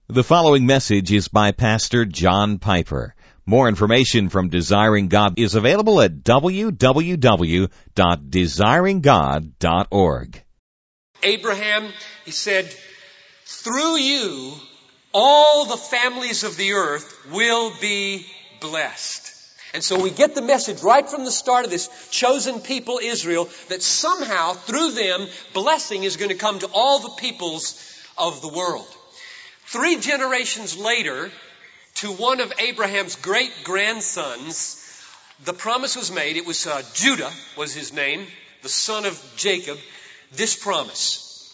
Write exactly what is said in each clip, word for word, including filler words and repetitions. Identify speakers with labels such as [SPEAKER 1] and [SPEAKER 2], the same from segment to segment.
[SPEAKER 1] The following message is by Pastor John Piper. More information from Desiring God is available at w w w dot desiring god dot org.
[SPEAKER 2] Abraham, he said, through you, all the families of the earth will be blessed. And so we get the message right from the start of this chosen people, Israel, that somehow through them, blessing is going to come to all the peoples of the world. Three generations later, to one of Abraham's great-grandsons, the promise was made. It was uh, Judah was his name, the son of Jacob. This promise: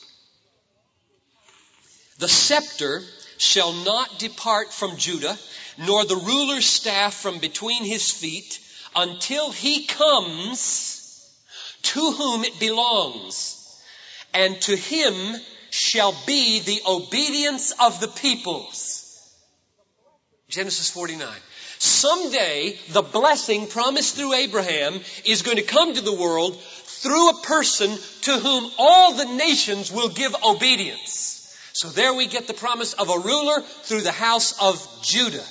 [SPEAKER 2] the scepter shall not depart from Judah, nor the ruler's staff from between his feet, until he comes to whom it belongs, and to him shall be the obedience of the peoples. Genesis forty-nine. Someday, the blessing promised through Abraham is going to come to the world through a person to whom all the nations will give obedience. So there we get the promise of a ruler through the house of Judah.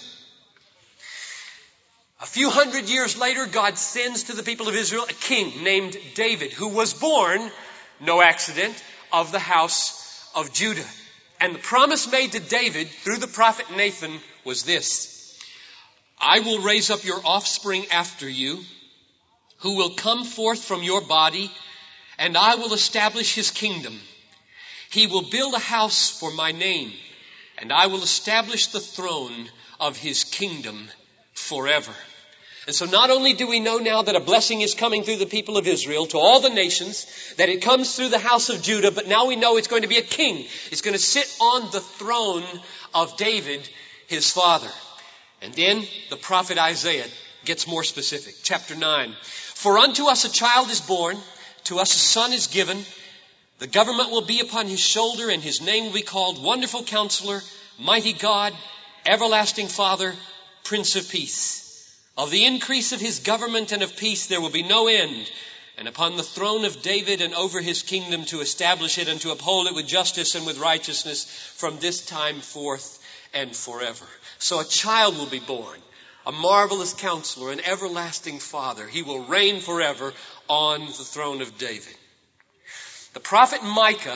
[SPEAKER 2] A few hundred years later, God sends to the people of Israel a king named David, who was born, no accident, of the house of Judah. And the promise made to David through the prophet Nathan was this: I will raise up your offspring after you, who will come forth from your body, and I will establish his kingdom. He will build a house for my name, and I will establish the throne of his kingdom forever. And so not only do we know now that a blessing is coming through the people of Israel to all the nations, that it comes through the house of Judah, but now we know it's going to be a king. It's going to sit on the throne of David, his father. And then the prophet Isaiah gets more specific. Chapter nine. For unto us a child is born, to us a son is given. The government will be upon his shoulder, and his name will be called Wonderful Counselor, Mighty God, Everlasting Father, Prince of Peace. Of the increase of his government and of peace there will be no end, and upon the throne of David and over his kingdom, to establish it and to uphold it with justice and with righteousness from this time forth and forever. So a child will be born, a marvelous counselor, an everlasting father. He will reign forever on the throne of David. The prophet Micah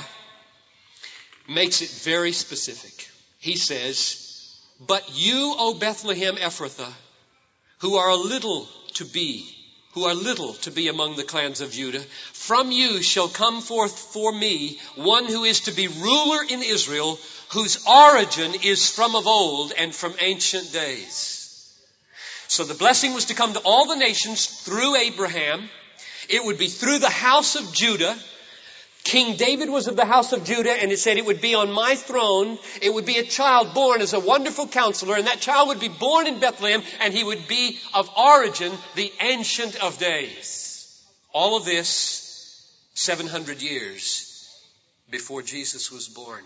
[SPEAKER 2] makes it very specific. He says, but you, O Bethlehem Ephrathah, who are a little to be, who are little to be among the clans of Judah, from you shall come forth for me one who is to be ruler in Israel, whose origin is from of old and from ancient days. So the blessing was to come to all the nations through Abraham. It would be through the house of Judah. King David was of the house of Judah, and it said it would be on my throne. It would be a child born as a wonderful counselor, and that child would be born in Bethlehem, and he would be of origin the Ancient of Days. All of this seven hundred years before Jesus was born.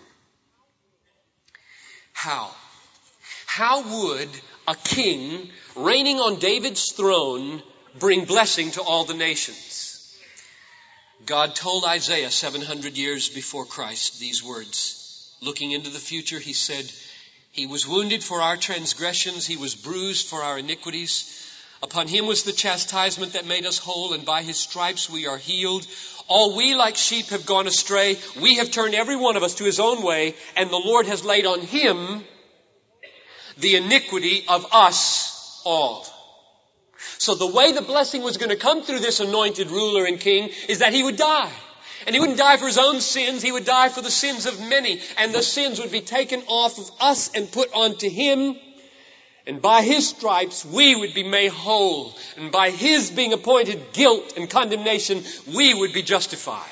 [SPEAKER 2] How? How would a king reigning on David's throne bring blessing to all the nations? God told Isaiah seven hundred years before Christ these words. Looking into the future, he said, he was wounded for our transgressions, he was bruised for our iniquities. Upon him was the chastisement that made us whole, and by his stripes we are healed. All we like sheep have gone astray. We have turned every one of us to his own way, and the Lord has laid on him the iniquity of us all. So the way the blessing was going to come through this anointed ruler and king is that he would die. And he wouldn't die for his own sins. He would die for the sins of many. And the sins would be taken off of us and put onto him. And by his stripes, we would be made whole. And by his being appointed guilt and condemnation, we would be justified.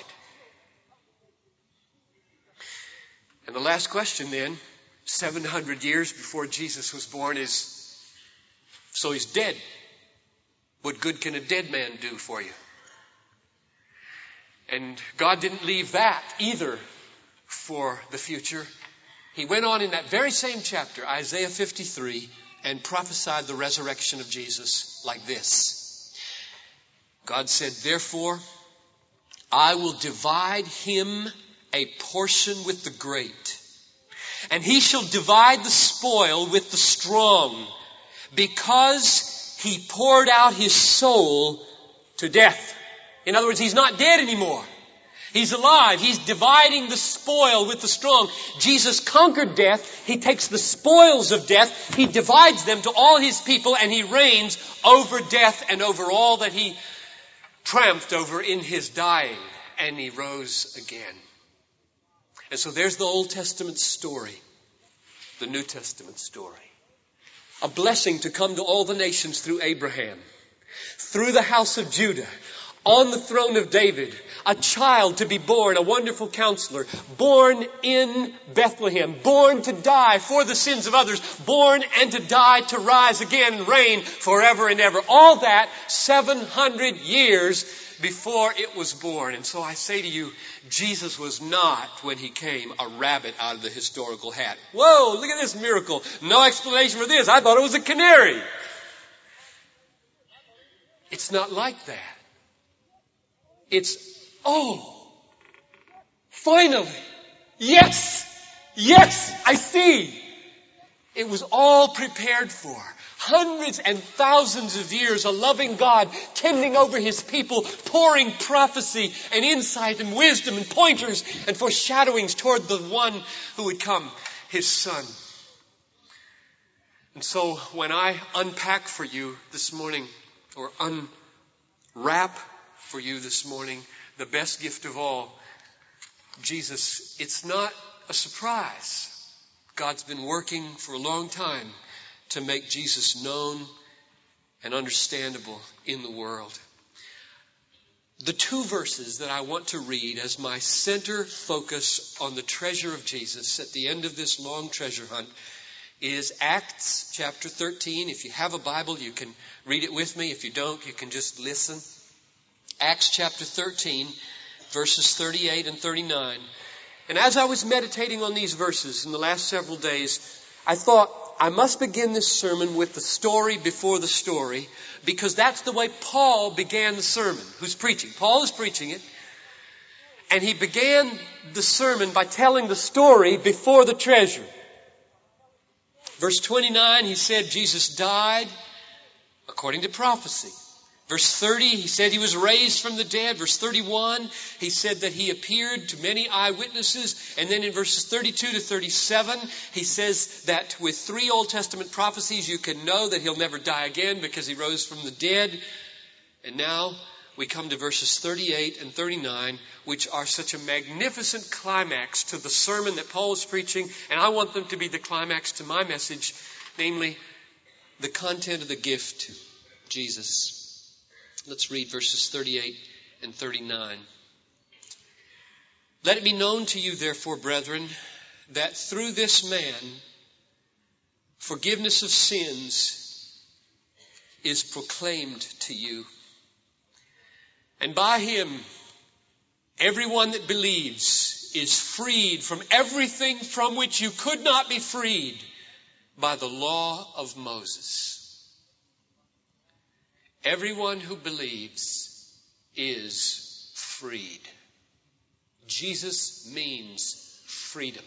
[SPEAKER 2] And the last question then, seven hundred years before Jesus was born, is, so he's dead. What good can a dead man do for you? And God didn't leave that either for the future. He went on in that very same chapter, Isaiah fifty-three, and prophesied the resurrection of Jesus like this. God said, therefore, I will divide him a portion with the great, And he shall divide the spoil with the strong, because he poured out his soul to death. In other words, he's not dead anymore. He's alive. He's dividing the spoil with the strong. Jesus conquered death. He takes the spoils of death. He divides them to all his people, and he reigns over death and over all that he triumphed over in his dying. And he rose again. And so there's the Old Testament story, the New Testament story. A blessing to come to all the nations through Abraham, through the house of Judah, on the throne of David, a child to be born, a wonderful counselor, born in Bethlehem, born to die for the sins of others, born and to die to rise again and reign forever and ever. All that seven hundred years before it was born. And so I say to you, Jesus was not, when he came, a rabbit out of the historical hat. Whoa, look at this miracle. No explanation for this. I thought it was a canary. It's not like that. It's, oh, finally, yes, yes, I see. It was all prepared for. Hundreds and thousands of years, a loving God tending over his people, pouring prophecy and insight and wisdom and pointers and foreshadowings toward the one who would come, his Son. And so when I unpack for you this morning, or unwrap for you this morning, the best gift of all, Jesus, it's not a surprise. God's been working for a long time to make Jesus known and understandable in the world. The two verses that I want to read as my center focus on the treasure of Jesus at the end of this long treasure hunt is Acts chapter thirteen. If you have a Bible, you can read it with me. If you don't, you can just listen. Acts chapter thirteen, verses thirty-eight and thirty-nine. And as I was meditating on these verses in the last several days, I thought I must begin this sermon with the story before the story, because that's the way Paul began the sermon, who's preaching. Paul is preaching it. And he began the sermon by telling the story before the treasure. Verse twenty-nine, he said Jesus died according to prophecy. Verse thirty, he said he was raised from the dead. Verse thirty-one, he said that he appeared to many eyewitnesses. And then in verses thirty-two to thirty-seven, he says that with three Old Testament prophecies, you can know that he'll never die again because he rose from the dead. And now we come to verses thirty-eight and thirty-nine, which are such a magnificent climax to the sermon that Paul is preaching. And I want them to be the climax to my message, namely the content of the gift, Jesus. Let's read verses thirty-eight and thirty-nine. Let it be known to you, therefore, brethren, that through this man forgiveness of sins is proclaimed to you. And by him, everyone that believes is freed from everything from which you could not be freed by the law of Moses. Everyone who believes is freed. Jesus means freedom.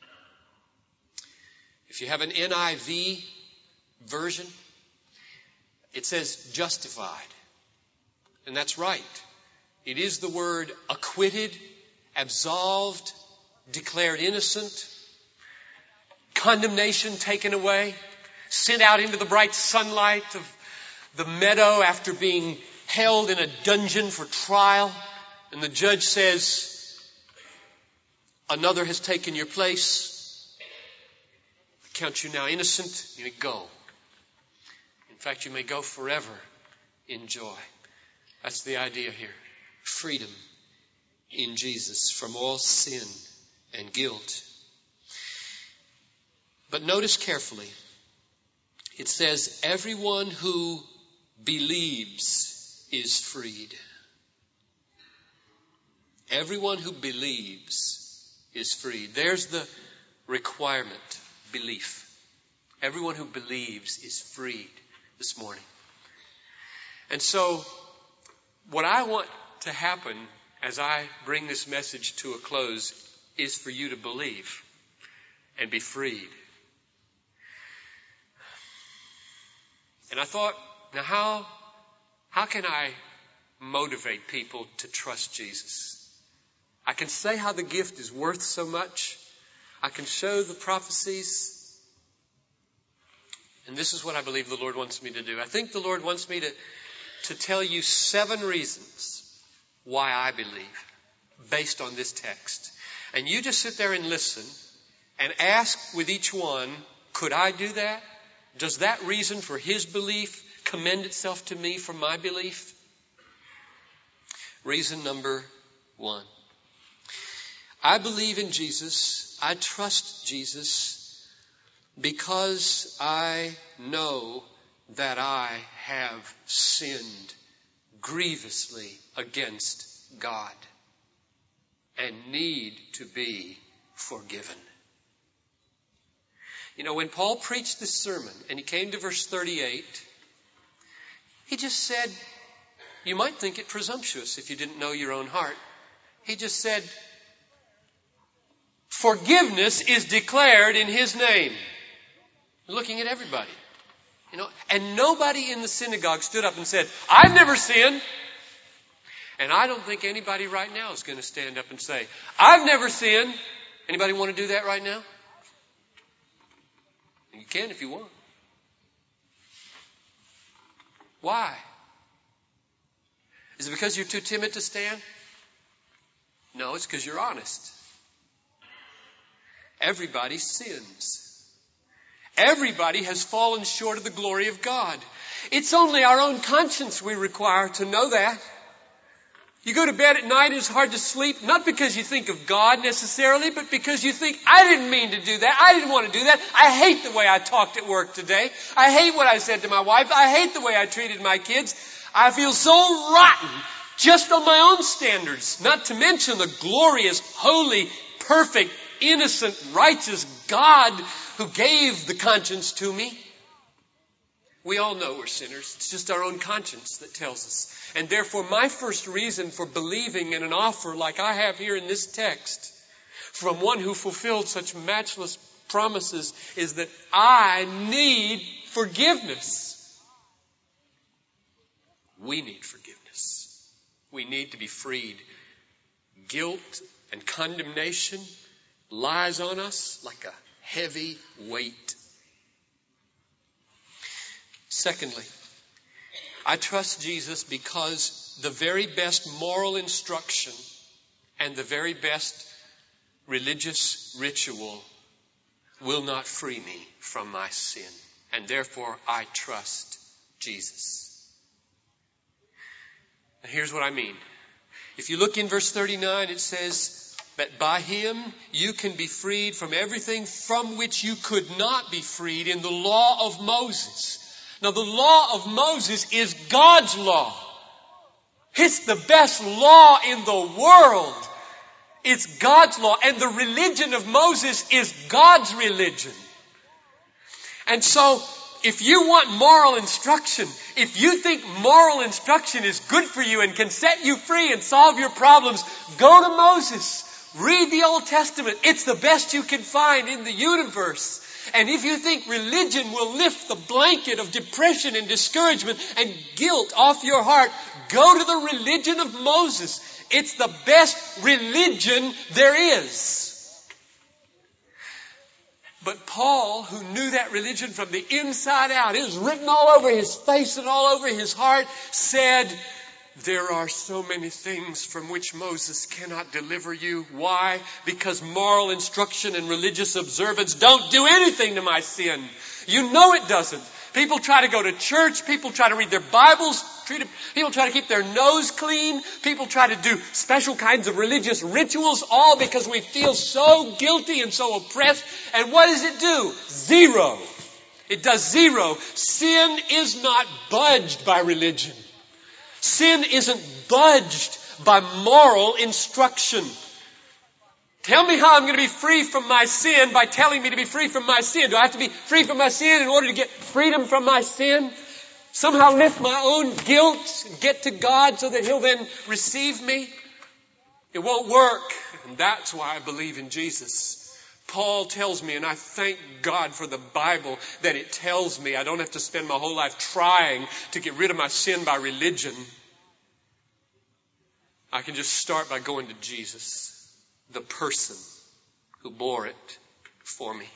[SPEAKER 2] If you have an N I V version, it says justified. And that's right. It is the word acquitted, absolved, declared innocent, condemnation taken away, sent out into the bright sunlight of the meadow after being held in a dungeon for trial. And the judge says, another has taken your place. I count you now innocent. You may go. In fact, you may go forever in joy. That's the idea here. Freedom in Jesus from all sin and guilt. But notice carefully. It says, everyone who believes is freed. Everyone who believes is freed. There's the requirement, belief. Everyone who believes is freed this morning. And so, what I want to happen as I bring this message to a close is for you to believe. and be freed. And I thought, now how, how can I motivate people to trust Jesus? I can say how the gift is worth so much. I can show the prophecies. And this is what I believe the Lord wants me to do. I think the Lord wants me to, to tell you seven reasons why I believe, based on this text. And you just sit there and listen and ask with each one, could I do that? Does that reason for his belief commend itself to me for my belief? Reason number one. I believe in Jesus. I trust Jesus because I know that I have sinned grievously against God and need to be forgiven. You know, when Paul preached this sermon and he came to verse thirty-eight, he just said, you might think it presumptuous if you didn't know your own heart. He just said, forgiveness is declared in his name. Looking at everybody. You know, and nobody in the synagogue stood up and said, I've never sinned. And I don't think anybody right now is going to stand up and say, I've never sinned. Anybody want to do that right now? You can if you want. Why? Is it because you're too timid to stand? No, it's because you're honest. Everybody sins. Everybody has fallen short of the glory of God. It's only our own conscience we require to know that. You go to bed at night, it's hard to sleep, not because you think of God necessarily, but because you think, I didn't mean to do that. I didn't want to do that. I hate the way I talked at work today. I hate what I said to my wife. I hate the way I treated my kids. I feel so rotten just on my own standards, not to mention the glorious, holy, perfect, innocent, righteous God who gave the conscience to me. We all know we're sinners. It's just our own conscience that tells us. And therefore, my first reason for believing in an offer like I have here in this text from one who fulfilled such matchless promises is that I need forgiveness. We need forgiveness. We need to be freed. Guilt and condemnation lies on us like a heavy weight. Secondly, I trust Jesus because the very best moral instruction and the very best religious ritual will not free me from my sin. And therefore, I trust Jesus. And here's what I mean. If you look in verse thirty-nine, it says, that by him you can be freed from everything from which you could not be freed in the law of Moses. Now the law of Moses is God's law. It's the best law in the world. It's God's law. And the religion of Moses is God's religion. And so, if you want moral instruction, if you think moral instruction is good for you and can set you free and solve your problems, go to Moses. Read the Old Testament. It's the best you can find in the universe. And if you think religion will lift the blanket of depression and discouragement and guilt off your heart, go to the religion of Moses. It's the best religion there is. But Paul, who knew that religion from the inside out, it was written all over his face and all over his heart, said, there are so many things from which Moses cannot deliver you. Why? Because moral instruction and religious observance don't do anything to my sin. You know it doesn't. People try to go to church. People try to read their Bibles. People try to keep their nose clean. People try to do special kinds of religious rituals, all because we feel so guilty and so oppressed. And what does it do? Zero. It does zero. Sin is not budged by religion. Sin isn't budged by moral instruction. Tell me how I'm going to be free from my sin by telling me to be free from my sin. Do I have to be free from my sin in order to get freedom from my sin? Somehow lift my own guilt and get to God so that He'll then receive me? It won't work. And that's why I believe in Jesus. Paul tells me, and I thank God for the Bible that it tells me I don't have to spend my whole life trying to get rid of my sin by religion. I can just start by going to Jesus, the person who bore it for me.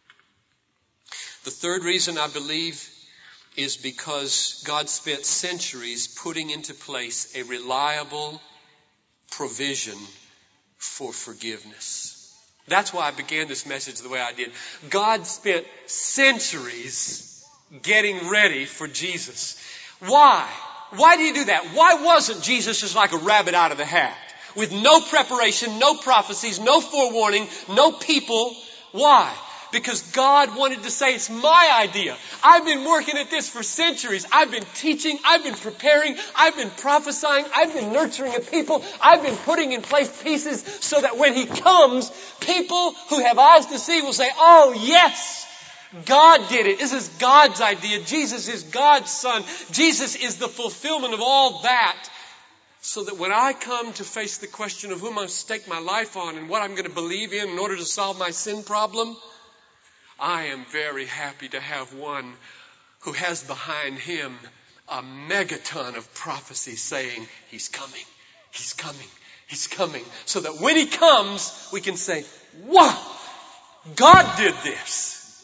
[SPEAKER 2] The third reason I believe is because God spent centuries putting into place a reliable provision for forgiveness. That's why I began this message the way I did. God spent centuries getting ready for Jesus. Why? Why do you do that? Why wasn't Jesus just like a rabbit out of the hat? With no preparation, no prophecies, no forewarning, no people. Why? Because God wanted to say, it's my idea. I've been working at this for centuries. I've been teaching. I've been preparing. I've been prophesying. I've been nurturing a people. I've been putting in place pieces so that when He comes, people who have eyes to see will say, oh yes, God did it. This is God's idea. Jesus is God's Son. Jesus is the fulfillment of all that. So that when I come to face the question of whom I'm going to stake my life on and what I'm going to believe in in order to solve my sin problem, I am very happy to have one who has behind him a megaton of prophecy saying, He's coming, He's coming, He's coming. So that when He comes, we can say, wow, God did this.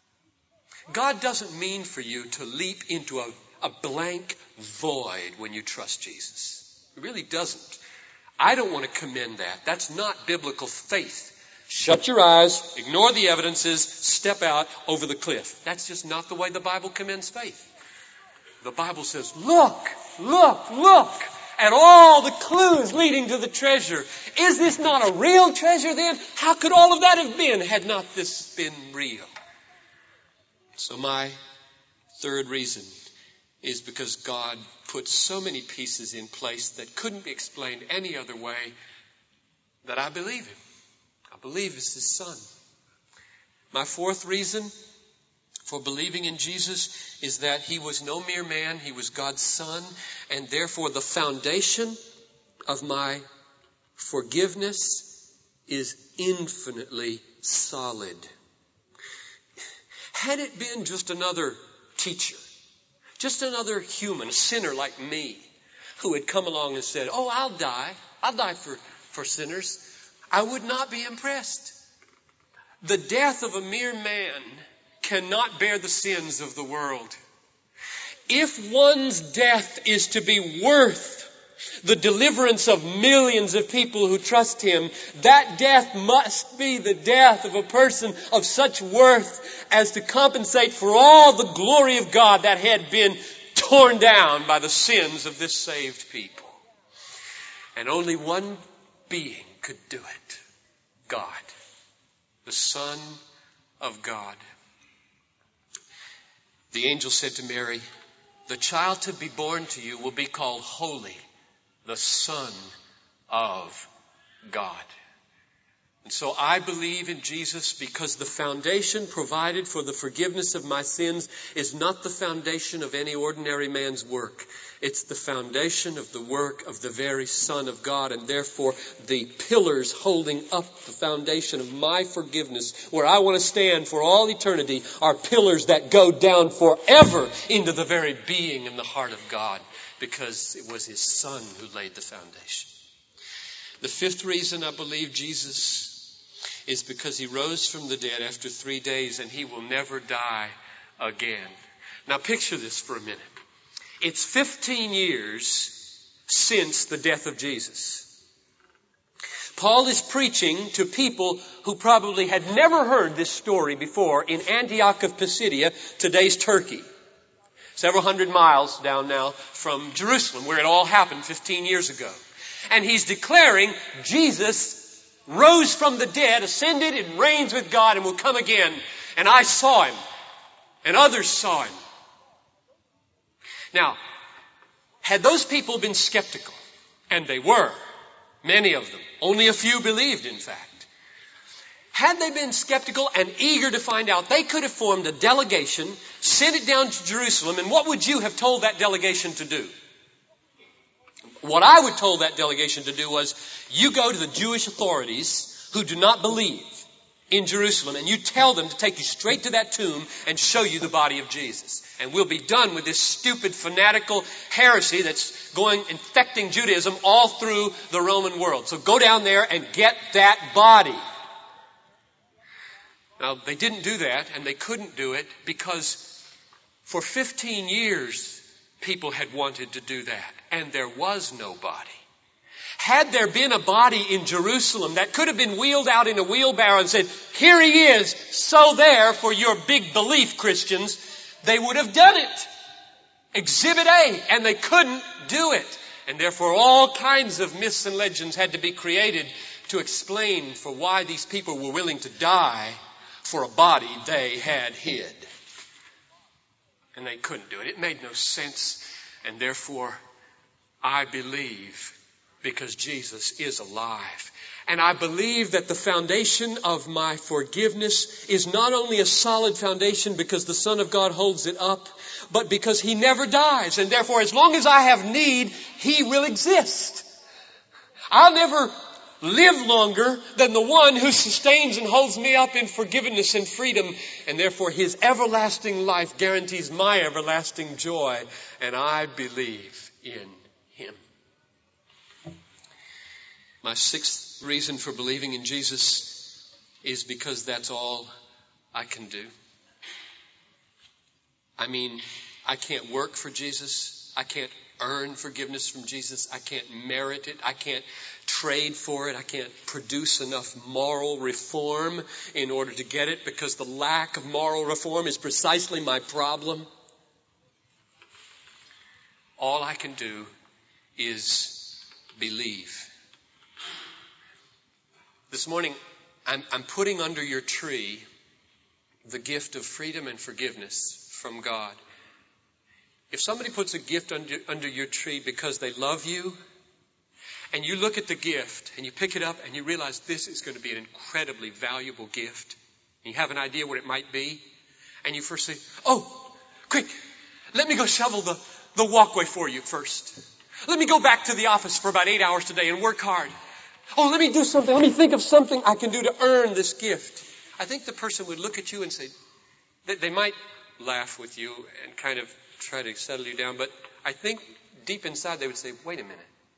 [SPEAKER 2] God doesn't mean for you to leap into a, a blank void when you trust Jesus. It really doesn't. I don't want to commend that. That's not biblical faith. Shut your eyes, ignore the evidences, step out over the cliff. That's just not the way the Bible commends faith. The Bible says, look, look, look at all the clues leading to the treasure. Is this not a real treasure then? How could all of that have been had not this been real? So my third reason is because God put so many pieces in place that couldn't be explained any other way that I believe Him. I believe it's His Son. My fourth reason for believing in Jesus is that He was no mere man. He was God's Son. And therefore the foundation of my forgiveness is infinitely solid. Had it been just another teacher, just another human, a sinner like me, who had come along and said, oh, I'll die. I'll die for, for sinners, I would not be impressed. The death of a mere man cannot bear the sins of the world. If one's death is to be worth the deliverance of millions of people who trust Him, that death must be the death of a person of such worth as to compensate for all the glory of God that had been torn down by the sins of this saved people. And only one being could do it. God, the Son of God. The angel said to Mary, the child to be born to you will be called Holy, the Son of God. And so I believe in Jesus because the foundation provided for the forgiveness of my sins is not the foundation of any ordinary man's work. It's the foundation of the work of the very Son of God, and therefore the pillars holding up the foundation of my forgiveness, where I want to stand for all eternity, are pillars that go down forever into the very being and the heart of God, because it was His Son who laid the foundation. The fifth reason I believe Jesus is because He rose from the dead after three days and He will never die again. Now picture this for a minute. It's fifteen years since the death of Jesus. Paul is preaching to people who probably had never heard this story before in Antioch of Pisidia, today's Turkey. Several hundred miles down now from Jerusalem, where it all happened fifteen years ago. And he's declaring Jesus rose from the dead, ascended and reigns with God and will come again. And I saw Him. And others saw Him. Now, had those people been skeptical, and they were, many of them, only a few believed in fact. Had they been skeptical and eager to find out, they could have formed a delegation, sent it down to Jerusalem, and what would you have told that delegation to do? What I would told that delegation to do was, you go to the Jewish authorities who do not believe in Jerusalem, and you tell them to take you straight to that tomb and show you the body of Jesus. And we'll be done with this stupid fanatical heresy that's going, infecting Judaism all through the Roman world. So go down there and get that body. Now, they didn't do that, and they couldn't do it because for fifteen years, people had wanted to do that, and there was no body. Had there been a body in Jerusalem that could have been wheeled out in a wheelbarrow and said, here he is, so there for your big belief, Christians, they would have done it. Exhibit A, and they couldn't do it. And therefore all kinds of myths and legends had to be created to explain for why these people were willing to die for a body they had hid. And they couldn't do it. It made no sense. And therefore, I believe because Jesus is alive. And I believe that the foundation of my forgiveness is not only a solid foundation because the Son of God holds it up, but because He never dies. And therefore, as long as I have need, He will exist. I'll never live longer than the one who sustains and holds me up in forgiveness and freedom. And therefore, His everlasting life guarantees my everlasting joy. And I believe in Him. My sixth reason for believing in Jesus is because that's all I can do. I mean, I can't work for Jesus. I can't earn forgiveness from Jesus. I can't merit it. I can't trade for it. I can't produce enough moral reform in order to get it, because the lack of moral reform is precisely my problem. All I can do is believe. This morning, I'm, I'm putting under your tree the gift of freedom and forgiveness from God. If somebody puts a gift under, under your tree because they love you, and you look at the gift and you pick it up and you realize this is going to be an incredibly valuable gift, and you have an idea what it might be, and you first say, oh, quick, let me go shovel the, the walkway for you first. Let me go back to the office for about eight hours today and work hard. Oh, let me do something. Let me think of something I can do to earn this gift. I think the person would look at you and say, they, they might laugh with you and kind of try to settle you down, but I think deep inside they would say, wait a minute.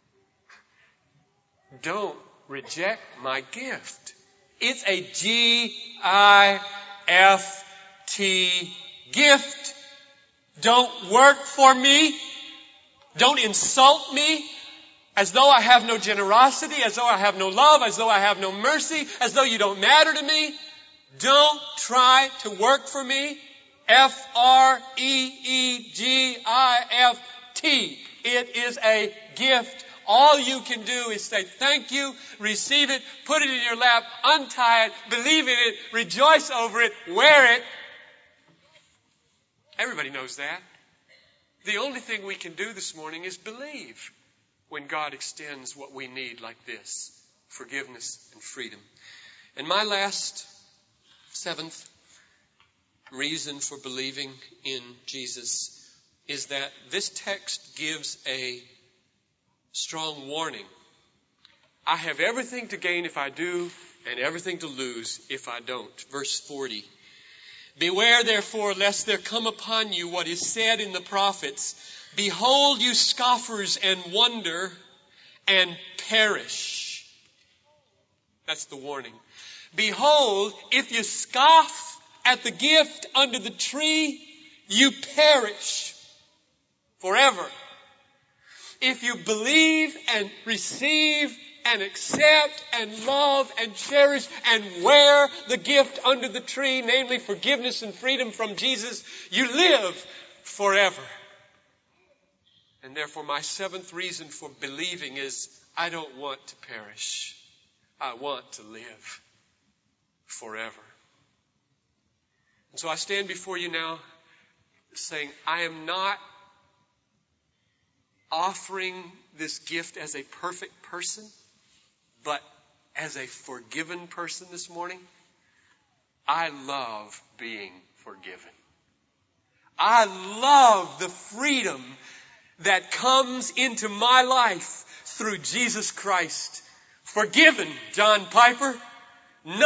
[SPEAKER 2] Don't reject my gift. It's a G I F T gift. Don't work for me. Don't insult me. As though I have no generosity, as though I have no love, as though I have no mercy, as though you don't matter to me. Don't try to work for me. F R E E G I F T. It is a gift. All you can do is say thank you, receive it, put it in your lap, untie it, believe in it, rejoice over it, wear it. Everybody knows that. The only thing we can do this morning is believe when God extends what we need like this, forgiveness and freedom. And my last, seventh reason for believing in Jesus is that this text gives a strong warning. I have everything to gain if I do, and everything to lose if I don't. Verse forty. Beware therefore lest there come upon you what is said in the prophets, behold, you scoffers, and wonder and perish. That's the warning. Behold, if you scoff at the gift under the tree, you perish forever. If you believe and receive and accept and love and cherish and wear the gift under the tree, namely forgiveness and freedom from Jesus, you live forever. And therefore, my seventh reason for believing is I don't want to perish. I want to live forever. And so I stand before you now saying, I am not offering this gift as a perfect person, but as a forgiven person this morning. I love being forgiven. I love the freedom that comes into my life through Jesus Christ. Forgiven, John Piper, not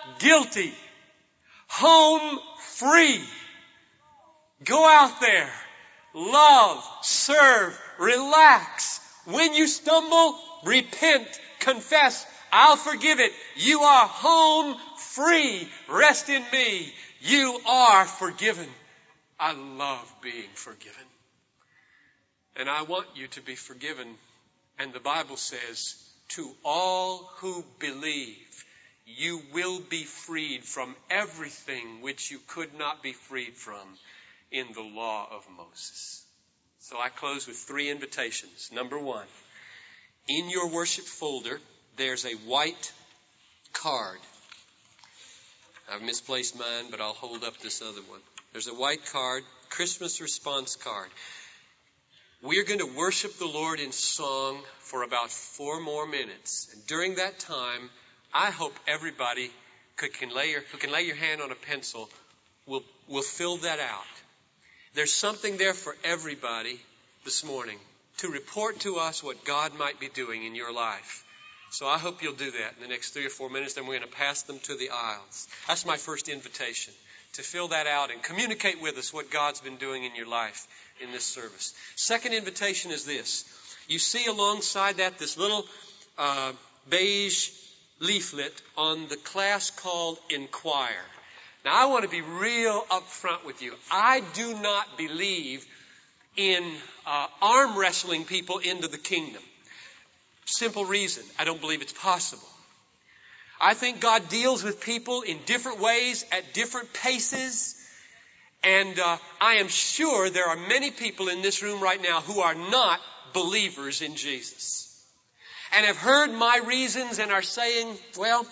[SPEAKER 2] guilty. Home free. Go out there. Love. Serve. Relax. When you stumble, repent. Confess. I'll forgive it. You are home free. Rest in me. You are forgiven. I love being forgiven. And I want you to be forgiven. And the Bible says, to all who believe, you will be freed from everything which you could not be freed from in the law of Moses. So I close with three invitations. Number one, in your worship folder, there's a white card. I've misplaced mine, but I'll hold up this other one. There's a white card, Christmas response card. We're going to worship the Lord in song for about four more minutes. And during that time, I hope everybody could, can lay your, who can lay your hand on a pencil will, will fill that out. There's something there for everybody this morning to report to us what God might be doing in your life. So I hope you'll do that in the next three or four minutes. Then we're going to pass them to the aisles. That's my first invitation, to fill that out and communicate with us what God's been doing in your life in this service. Second invitation is this. You see alongside that this little uh, beige leaflet on the class called Inquire. Now I want to be real upfront with you. I do not believe in uh, arm wrestling people into the kingdom. Simple reason, I don't believe it's possible. I think God deals with people in different ways at different paces. And uh, I am sure there are many people in this room right now who are not believers in Jesus. And have heard my reasons and are saying, well,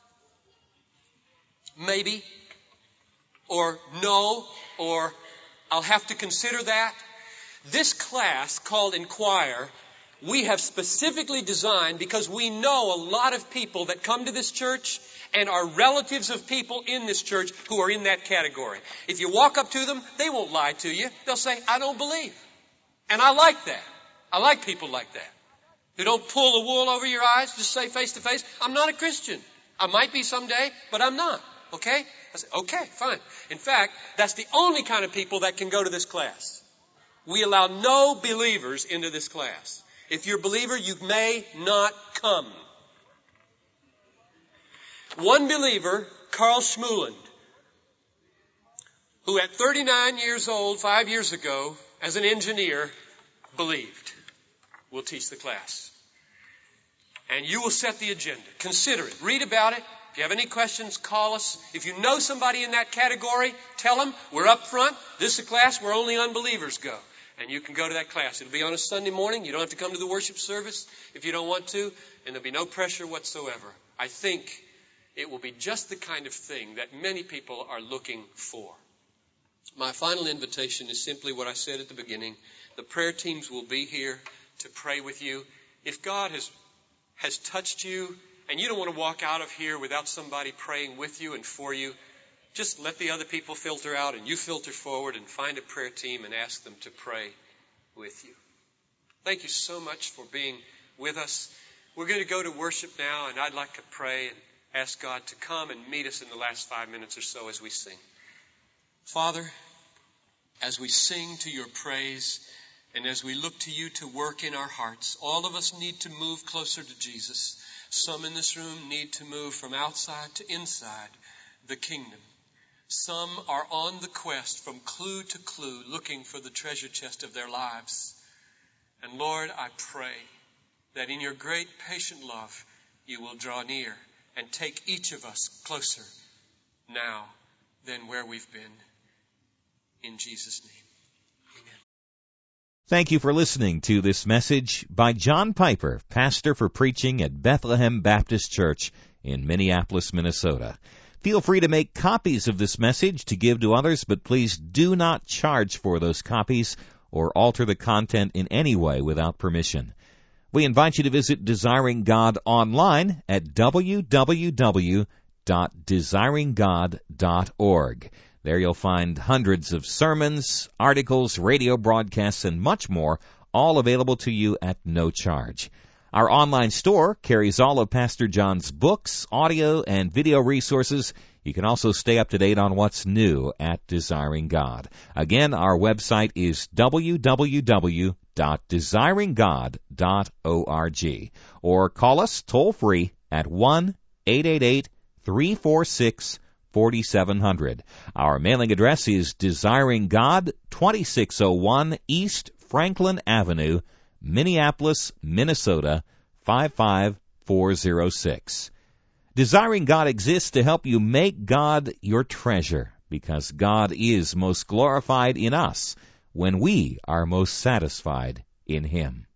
[SPEAKER 2] maybe, or no, or I'll have to consider that. This class called Inquire, we have specifically designed because we know a lot of people that come to this church and are relatives of people in this church who are in that category. If you walk up to them, they won't lie to you. They'll say, I don't believe. And I like that. I like people like that. Who don't pull the wool over your eyes, just say face to face, I'm not a Christian. I might be someday, but I'm not. Okay? I say, okay, fine. In fact, that's the only kind of people that can go to this class. We allow no believers into this class. If you're a believer, you may not come. One believer, Carl Schmuland, who at thirty-nine years old, five years ago, as an engineer, believed, will teach the class. And you will set the agenda. Consider it. Read about it. If you have any questions, call us. If you know somebody in that category, tell them we're up front. This is a class where only unbelievers go. And you can go to that class. It'll be on a Sunday morning. You don't have to come to the worship service if you don't want to. And there'll be no pressure whatsoever. I think it will be just the kind of thing that many people are looking for. My final invitation is simply what I said at the beginning. The prayer teams will be here to pray with you. If God has, has touched you and you don't want to walk out of here without somebody praying with you and for you, just let the other people filter out and you filter forward and find a prayer team and ask them to pray with you. Thank you so much for being with us. We're going to go to worship now, and I'd like to pray and ask God to come and meet us in the last five minutes or so as we sing. Father, as we sing to your praise and as we look to you to work in our hearts, all of us need to move closer to Jesus. Some in this room need to move from outside to inside the kingdom. Some are on the quest from clue to clue, looking for the treasure chest of their lives. And Lord, I pray that in your great patient love, you will draw near and take each of us closer now than where we've been. In Jesus' name, amen.
[SPEAKER 1] Thank you for listening to this message by John Piper, pastor for preaching at Bethlehem Baptist Church in Minneapolis, Minnesota. Feel free to make copies of this message to give to others, but please do not charge for those copies or alter the content in any way without permission. We invite you to visit Desiring God online at w w w dot desiring god dot org. There you'll find hundreds of sermons, articles, radio broadcasts, and much more, all available to you at no charge. Our online store carries all of Pastor John's books, audio, and video resources. You can also stay up to date on what's new at Desiring God. Again, our website is w w w dot desiring god dot org, or call us toll-free at one eight eight eight, three four six, four seven zero zero. Our mailing address is Desiring God, twenty-six oh one East Franklin Avenue, Minneapolis, Minnesota, five five four zero six. Desiring God exists to help you make God your treasure, because God is most glorified in us when we are most satisfied in Him.